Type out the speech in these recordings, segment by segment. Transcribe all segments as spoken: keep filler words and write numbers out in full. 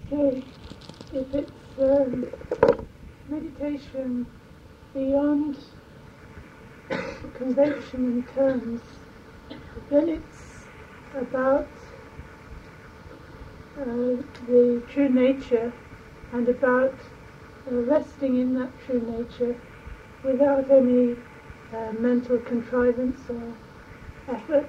say if it's um, meditation beyond convention and terms, then it's about uh, the true nature and about uh, resting in that true nature without any uh, mental contrivance or effort.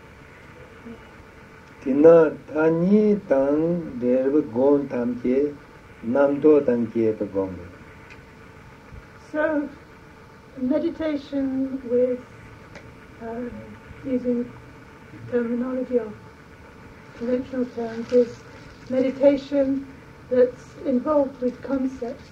Tina Tani Tang Derva Gon Tamke Namdo Tanke Pagombe. So, meditation with uh, using terminology of conventional terms is meditation that's involved with concepts.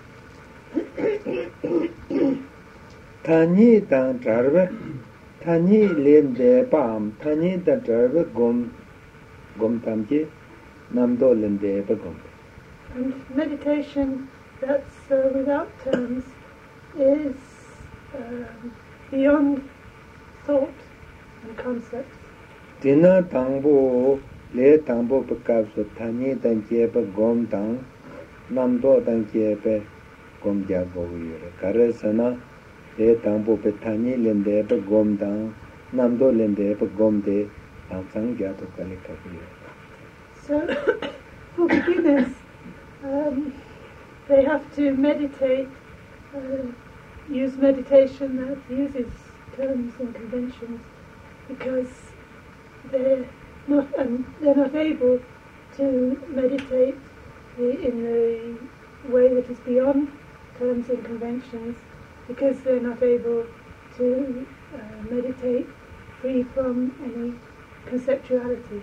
Tani Tang Jarva Tani Len De Pam Tani Da Jarva Gom Gom Tamke Namdo Len De Pagombe. And meditation that's uh, without terms is um, beyond thought and concepts. Tina Tangbo Le Tangbo Pakaso Tani Tanke Gom Tang Namdo Tanke Gom Jago Karasana Le Tangbo Petani Lende Gom Tang Namdo Lende Gom De Ansang Jato Kalikapi. So, for beginners, um, they have to meditate, uh, use meditation that uses terms and conventions, because they're not um, they're not able to meditate in the way that is beyond terms and conventions, because they're not able to uh, meditate free from any conceptuality.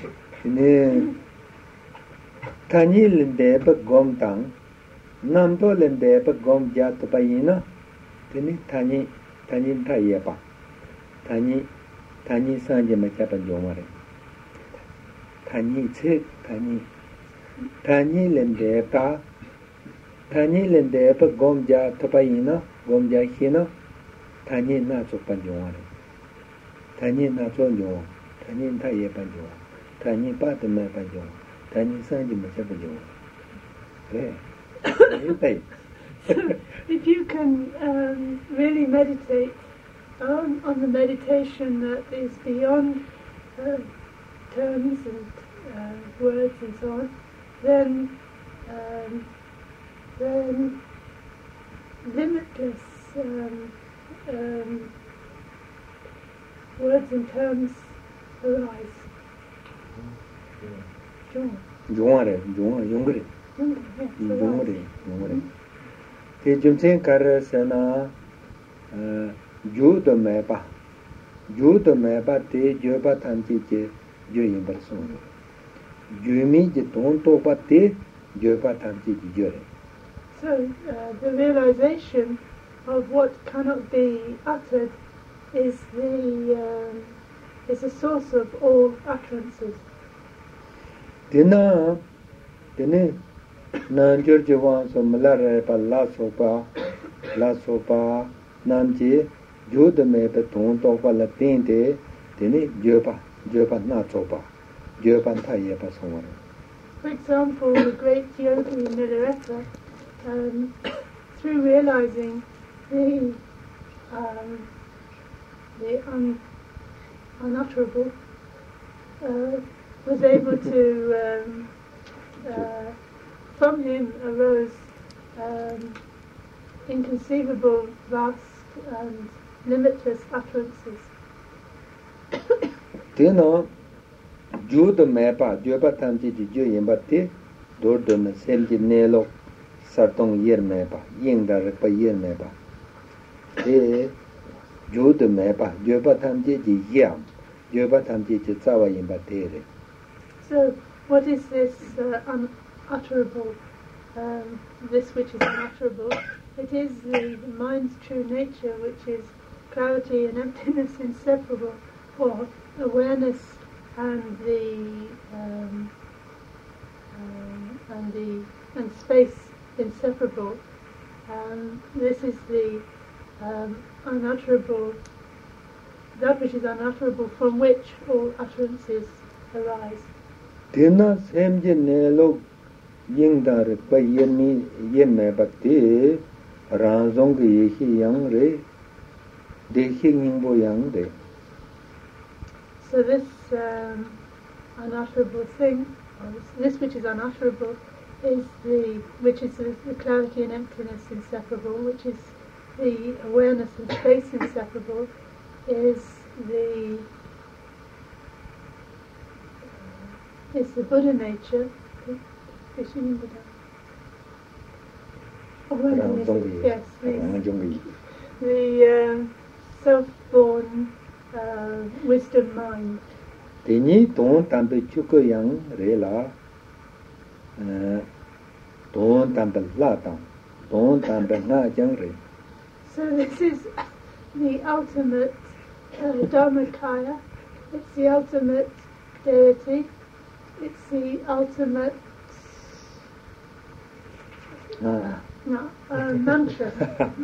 Tani Lende Gom Tang Namdo Lende Gom Jatapayina Tini Tani Tani Tayapa Tani Tani Sanja Machapa Jomare Tani Tsik Tani Tani Lende Pa Tani Lende Gom Jatapayina Gom Jahina Tani Nacho Panjomare Tani Nacho Jom Tani Tayapa Jom Tani Patama Panjom Tani Sanja Machapa Jom. So, if you can um, really meditate on, on the meditation that is beyond uh, terms and uh, words and so on, then um, then limitless um, um, words and terms arise. Jung. Jungare, Jung, Jungre. Jungre, Jungre. Te Jumsen Karasana Judo Meba. Judo Meba te Joba Tanti, Joyin Person. Jumi Tonto Pate, Joba Tanti Jure. So, uh, the realization of what cannot be uttered is the um, is the source of all utterances. Dina, Dine, Nanjur Javan, so Malare, La Sopa, La Sopa, Namji, Jude Mebe, Tonto, Latinte, Dine, Jopa, Jopa, not Sopa, Jopa Tayapa, someone. For example, the great yogi Milarepa, um, through realizing the um, the un, unutterable, uh, was able to, um, uh, from him arose um, inconceivable, vast and limitless utterances. Tino, Jude Mapa, Joba Tanti, Joyembati, Dordon, Selji Nelo, Sartong Yer Mapa, Yinga Repa Yer Mapa. E Jude Mapa, Joba Tanti, Yam, Joba Tanti, Zawa Yimbatere. So, what is this uh, unutterable, um, this which is unutterable? It is the mind's true nature, which is clarity and emptiness inseparable, or awareness and the um, um, and the and space inseparable. Um, this is the um, unutterable, that which is unutterable, from which all utterances arise. Dina Semji Nelo yingdar pa yemi yemme bakti ranzong ge hi yang re de hi ningbo yang de. So this um, unutterable thing, or this which is unutterable, is the which is the, the clarity and emptiness inseparable, which is the awareness of space inseparable, is the uh, is the Buddha nature. Yes, the, the um, self-born uh, wisdom mind. Teni don tambe chuko yang re la, don tambe la tang, don tambe na jang re. So this is the ultimate uh, Dharmakaya. It's the ultimate deity. It's the ultimate Ah. no, uh, mantra.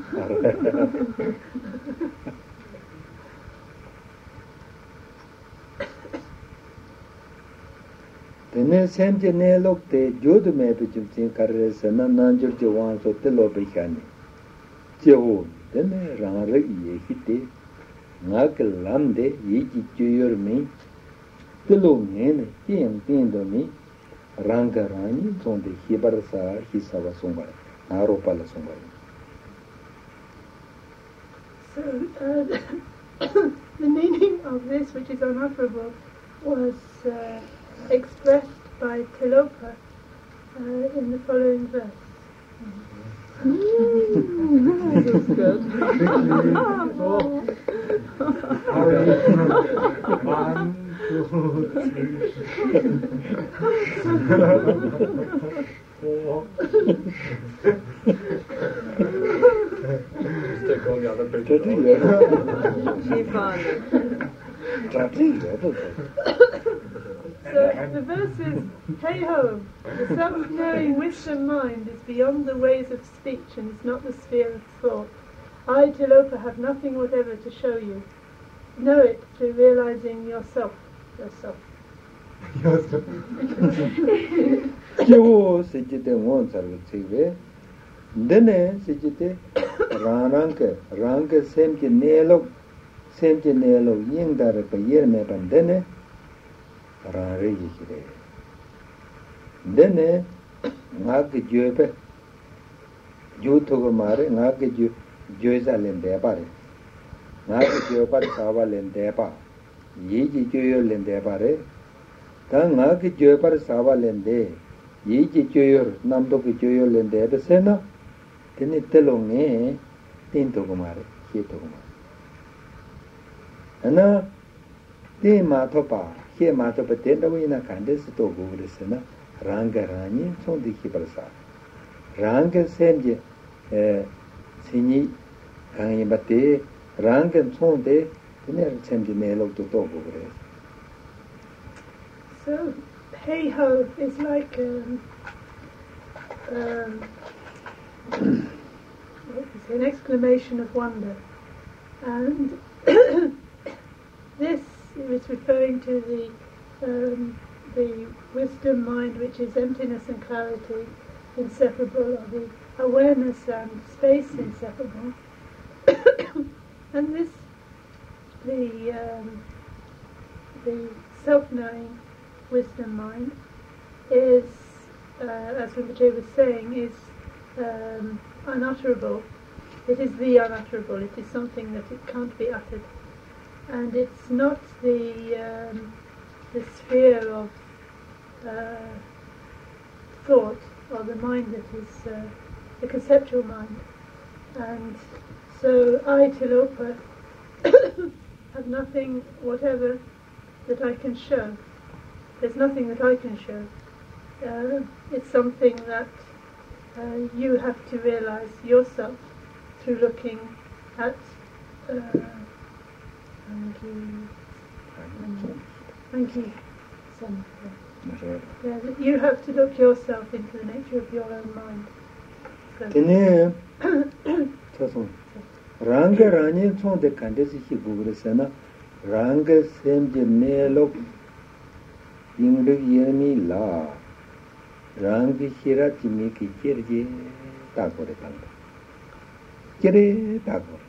Tene semje ne lok te jodu me pe chim sin karre sana nanjur je wan so te lo be khani. Je ho tene rang re ye hite nga ke lam de yi ji chyor me te lo ne ne tien tien do mi ranga rani sonde hibar sa hisava sumba aropa la sumba. So uh, the meaning of this, which is unutterable, was uh, expressed by Tilopa uh, in the following verse. Mm. This is good. One, two, three, four. Stick on the other picture. She found So the verse is, hey ho, the self-knowing wisdom mind is beyond the ways of speech and is not the sphere of thought. I, Tilopa, have nothing whatever to show you. Know it through realizing yourself, yourself. Kiwo sejite ngon sarve chigwe, dene sejite ranranke, ranke semke nelok, semke nelok yingdare pa yerme pan dene, ranre yikire. Dene ngak jyope, jyotogo mare, ngak jyoza lende pare, ngak jyopar sawa lende pa, yiji jyo lende pare, ta ngak jyopar sawa lende, yiji jyo namdo ki jyo lende pa sena, tene telo nge, tin togo mare, hi togo mare. Ana, tin ma topa, hi ma topa ten togo ina kande si togo ure sena, ranga rani sondi hi parasa. Ranga semje, sinyi kanyi bate, ranga sonde, tene semje nelok to togo ure. So, hey ho is like um, um, an exclamation of wonder, and this is referring to the um, the wisdom mind, which is emptiness and clarity inseparable, or the awareness and space inseparable, and this the um, the self-knowing wisdom mind is, uh, as Rinpoche was saying, is um, unutterable. It is the unutterable. It is something that it can't be uttered, and it's not the um, the sphere of uh, thought or the mind that is uh, the conceptual mind. And so I, Tilopa, have nothing whatever that I can show. There's nothing that I can show. Uh, it's something that uh, you have to realize yourself through looking at uh, thank you thank you Son. Yeah, that you have to look yourself into the nature of your own mind. So, Tene, chason, ranga rani chonde kandesi hi gugre sena, ranga semje nelok yingde yemi la, rangi hira chimi ki kirji takore tanga. Kiri takore.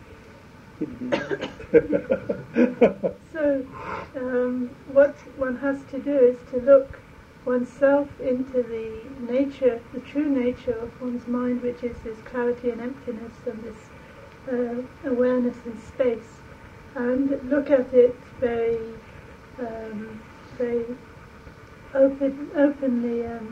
So, um, what one has to do is to look oneself into the nature, the true nature of one's mind, which is this clarity and emptiness and this uh, awareness in space, and look at it very, um, very open, openly and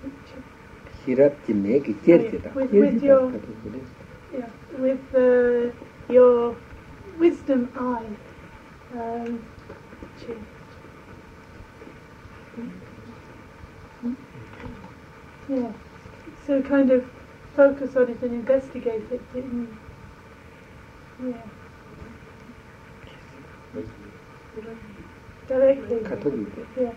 with, with your, yeah, with uh, your wisdom eye. Um, yeah, so kind of focus on it and investigate it. In, yeah. Directly. Yeah.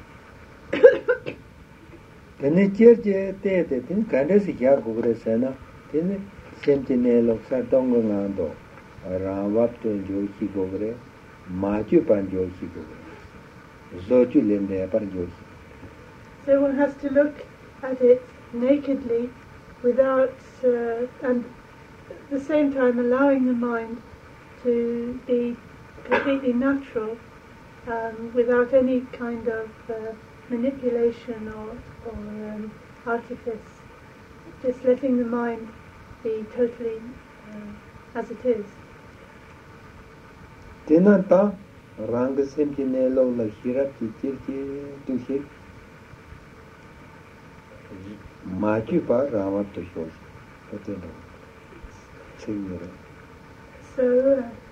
Tene cherche te te tin kande si kya gugre sena tene sentine loksa dongo ngando rawap to jochi gugre machu pan jochi gugre zochu lende par jochi. So one has to look at it nakedly without uh, and at the same time allowing the mind to be completely natural, um, without any kind of uh, manipulation or, or um, artifice, just letting the mind be totally uh, as it is. Tena ta rang sentine lo la hira ki ki tu hi machu pa rawap to shosh patena singere. So uh,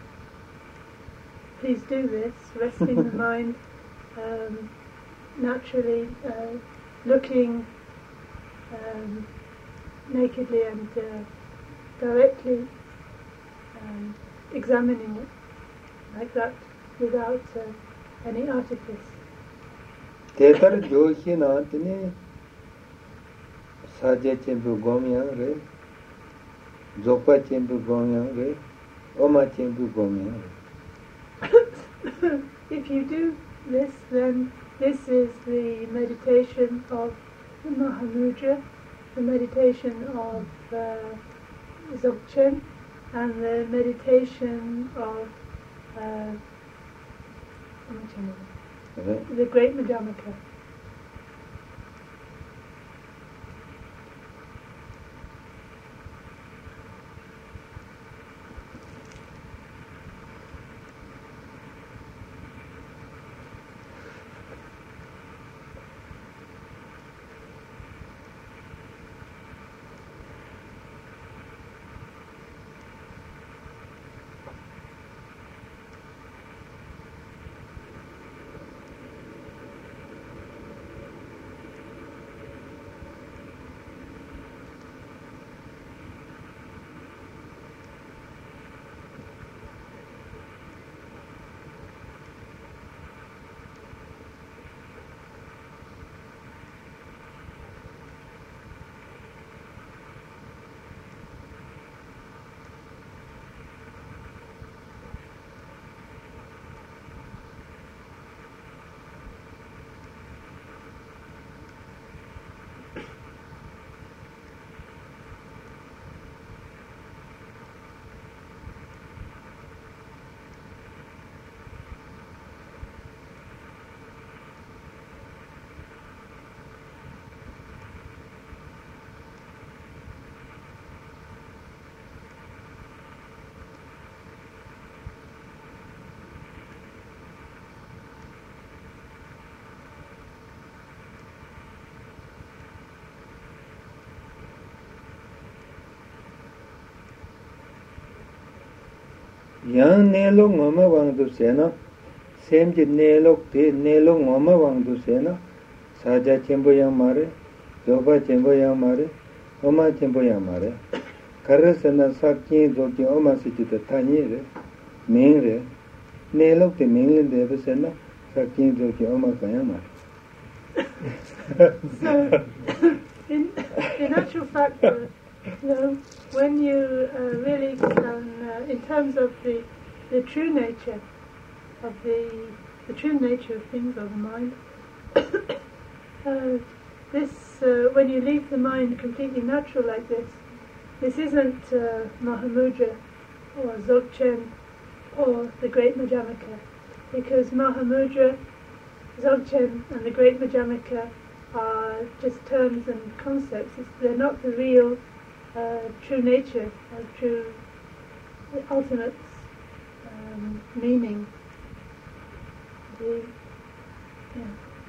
please do this, resting the mind um, naturally, uh, looking um, nakedly and uh, directly, um, examining it like that without uh, any artifice. Tetar joshi na tene saja chempu gomya re, zopa chempu gomya re, oma chempu gomya re. If you do this, then this is the meditation of the Mahamudra, the meditation of uh, Dzogchen, and the meditation of uh, the Great Madhyamaka. Yang nelo ngoma wangdu sena, semji nelo te nelo ngoma wangdu sena, saja cembo yang mare, zoba cembo yang mare, oma cembo yang mare. Kara sena sakkin zoki oma sichita tanyi re, ming re, nelo te ming le sena, sakkin zoki oma kaya mare. So, in, in actual fact, uh, you know, when you uh, really can, uh, in terms of the, the true nature of the the true nature of things of the mind, uh, this, uh, when you leave the mind completely natural like this, this isn't uh, Mahamudra or Dzogchen or the Great Madhyamaka, because Mahamudra, Dzogchen and the Great Madhyamaka are just terms and concepts. It's, they're not the real uh, true nature or true ultimate um, meaning. The, yeah.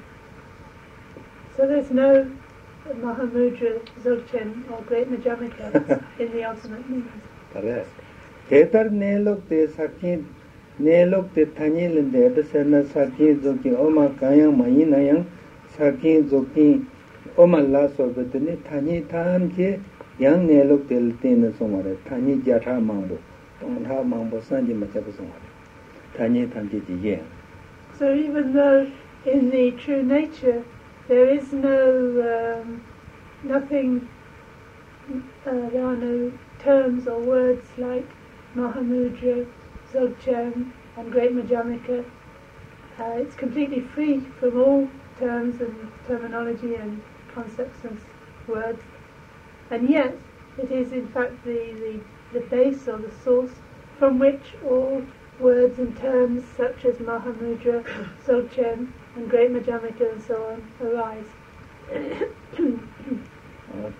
So there's no Mahamudra, Dzogchen or Great Madhyamaka in the ultimate meaning. Correct. Ketar nelok te sakhi nelok te thani le de sana sakhi zoki oma kayang mayinayang sakhi zoki oma la so betne thani tham ke yang nelok te ten somare thani jatha mangbo tongtha mangbo sanji machap somare thani tham ke ji. So even though in the true nature there is no um, nothing, uh, there are no terms or words like Mahamudra, Dzogchen and Great Madhyamaka. Uh, it's completely free from all terms and terminology and concepts and words, and yet it is in fact the, the, the base or the source from which all words and terms such as Mahamudra, Dzogchen and Great Madhyamaka and so on arise. uh,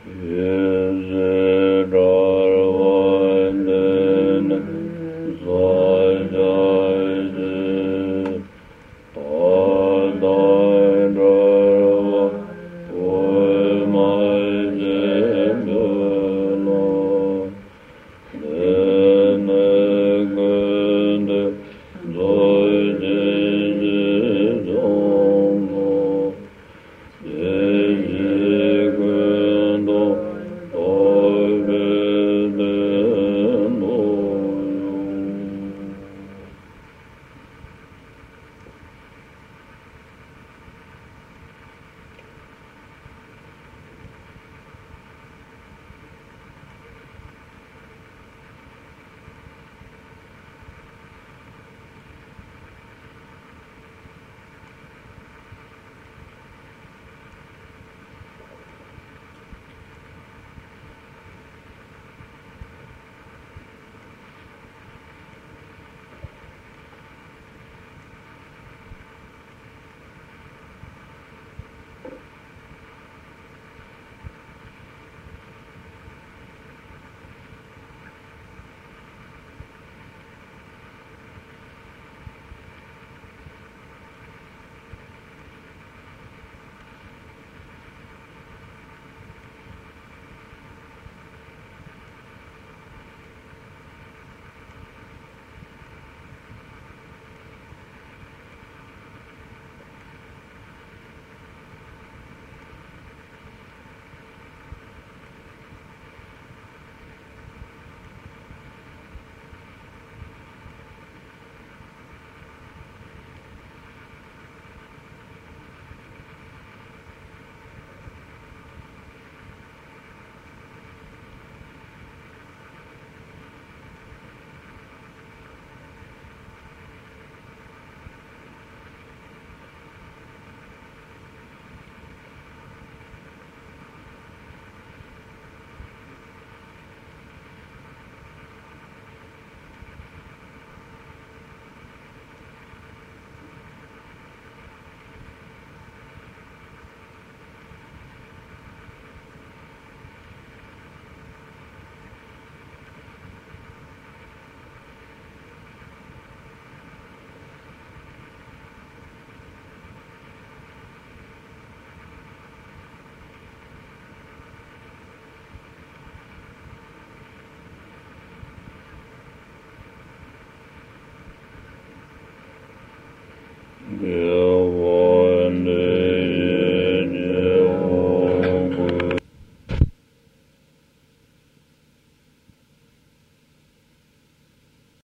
Yeah.